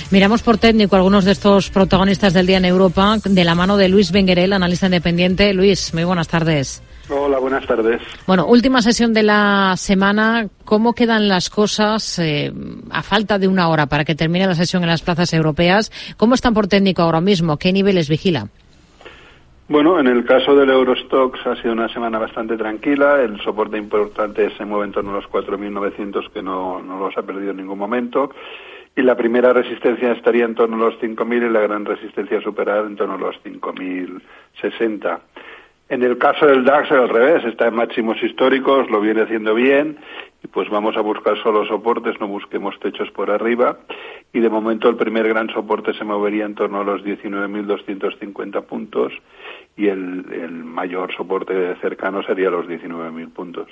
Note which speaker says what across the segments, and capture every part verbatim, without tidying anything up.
Speaker 1: Miramos por técnico algunos de estos protagonistas del día en Europa, de la mano de Luis Benguerel, analista independiente. Luis, muy buenas tardes.
Speaker 2: Hola, buenas tardes.
Speaker 1: Bueno, última sesión de la semana. ¿Cómo quedan las cosas eh, a falta de una hora para que termine la sesión en las plazas europeas? ¿Cómo están por técnico ahora mismo? ¿Qué niveles vigila?
Speaker 2: Bueno, en el caso del Eurostoxx ha sido una semana bastante tranquila. El soporte importante se mueve en torno a los cuatro mil novecientos, que no, no los ha perdido en ningún momento. Y la primera resistencia estaría en torno a los cinco mil y la gran resistencia a superar en torno a los cinco mil sesenta. En el caso del DAX, al revés, está en máximos históricos, lo viene haciendo bien, y pues vamos a buscar solo soportes, no busquemos techos por arriba, y de momento el primer gran soporte se movería en torno a los diecinueve mil doscientos cincuenta puntos, y el, el mayor soporte cercano sería los diecinueve mil puntos.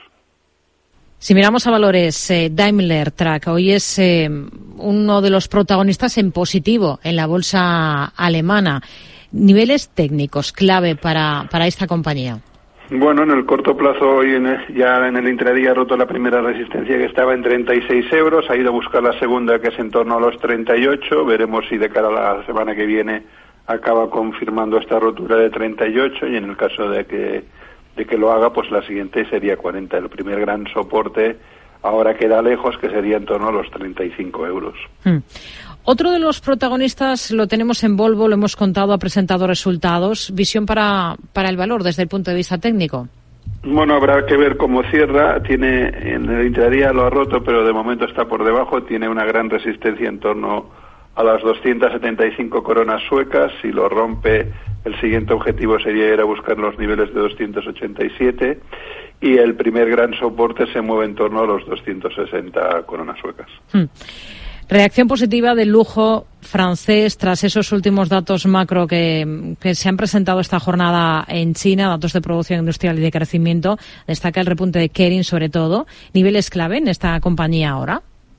Speaker 1: Si miramos a valores, eh, Daimler Truck hoy es eh, uno de los protagonistas en positivo en la bolsa alemana. Niveles técnicos clave para, para esta compañía.
Speaker 2: Bueno, en el corto plazo hoy en el, ya en el intradía ha roto la primera resistencia, que estaba en treinta y seis euros, ha ido a buscar la segunda, que es en torno a los treinta y ocho, veremos si de cara a la semana que viene acaba confirmando esta rotura de treinta y ocho, y en el caso de que, de que lo haga, pues la siguiente sería cuarenta. El primer gran soporte ahora queda lejos, que sería en torno a los treinta y cinco euros.
Speaker 1: Hmm. Otro de los protagonistas lo tenemos en Volvo, lo hemos contado, ha presentado resultados. Visión para, para el valor desde el punto de vista técnico.
Speaker 2: Bueno, habrá que ver cómo cierra. Tiene, en el intradía lo ha roto, pero de momento está por debajo. Tiene una gran resistencia en torno a las doscientas setenta y cinco coronas suecas. Si lo rompe, el siguiente objetivo sería ir a buscar los niveles de doscientos ochenta y siete. Y el primer gran soporte se mueve en torno a los doscientos sesenta coronas suecas.
Speaker 1: Hmm. Reacción positiva del lujo francés tras esos últimos datos macro que, que se han presentado esta jornada en China, datos de producción industrial y de crecimiento. Destaca el repunte de Kering, sobre todo. ¿Niveles clave en esta compañía ahora?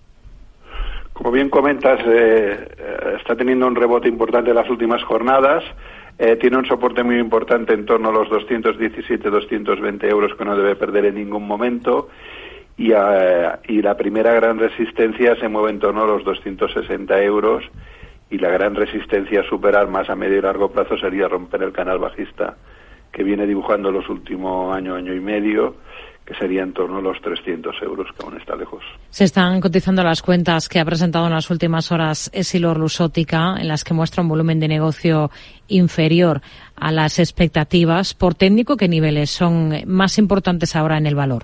Speaker 2: Como bien comentas, eh, está teniendo un rebote importante en las últimas jornadas. Eh, tiene un soporte muy importante en torno a los doscientos diecisiete, doscientos veinte euros, que no debe perder en ningún momento. Y, uh, y la primera gran resistencia se mueve en torno a los doscientos sesenta euros, y la gran resistencia a superar más a medio y largo plazo sería romper el canal bajista que viene dibujando los últimos año, año y medio, que sería en torno a los trescientos euros, que aún está lejos.
Speaker 1: Se están cotizando las cuentas que ha presentado en las últimas horas Essilor-Luxottica, en las que muestra un volumen de negocio inferior a las expectativas. Por técnico, ¿qué niveles son más importantes ahora en el valor?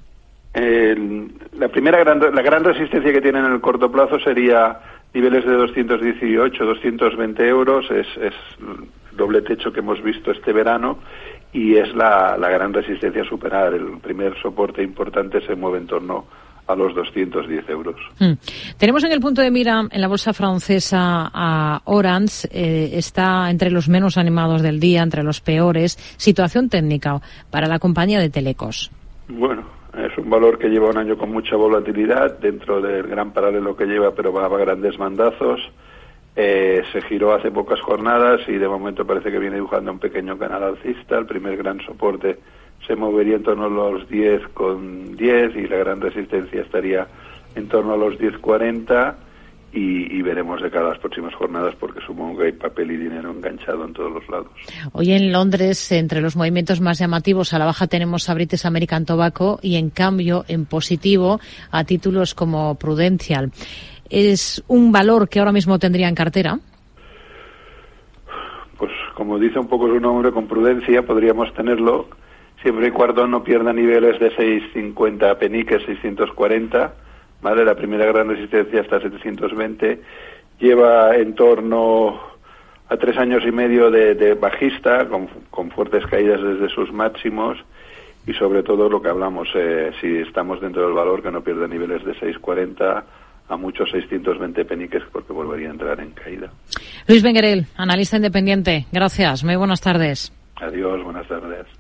Speaker 2: El, la primera gran, la gran resistencia que tiene en el corto plazo sería niveles de doscientos dieciocho, doscientos veinte euros, es, es el doble techo que hemos visto este verano, y es la, la gran resistencia a superar. El primer soporte importante se mueve en torno a los doscientos diez euros.
Speaker 1: Hmm. Tenemos en el punto de mira en la bolsa francesa a Orange, eh, está entre los menos animados del día, entre los peores. Situación técnica para la compañía de telecos.
Speaker 2: Bueno, es un valor que lleva un año con mucha volatilidad dentro del gran paralelo que lleva, pero va a grandes bandazos. Eh, se giró hace pocas jornadas y de momento parece que viene dibujando un pequeño canal alcista. El primer gran soporte se movería en torno a los diez con diez y la gran resistencia estaría en torno a los diez cuarenta. Y, y veremos de cara a las próximas jornadas, porque supongo que hay papel y dinero enganchado en todos los lados.
Speaker 1: Hoy en Londres, entre los movimientos más llamativos, a la baja tenemos a British American Tobacco y, en cambio, en positivo a títulos como Prudential. ¿Es un valor que ahora mismo tendría en cartera?
Speaker 2: Pues como dice un poco su nombre, con prudencia podríamos tenerlo, siempre y cuando no pierda niveles de seiscientos cincuenta peniques, seiscientos cuarenta. Vale, la primera gran resistencia hasta setecientos veinte, lleva en torno a tres años y medio de, de bajista, con, con fuertes caídas desde sus máximos, y sobre todo lo que hablamos, eh, si estamos dentro del valor, que no pierda niveles de seiscientos cuarenta a muchos seiscientos veinte peniques, porque volvería a entrar en caída.
Speaker 1: Luis Benguerel, analista independiente, gracias, muy buenas tardes.
Speaker 2: Adiós, buenas tardes.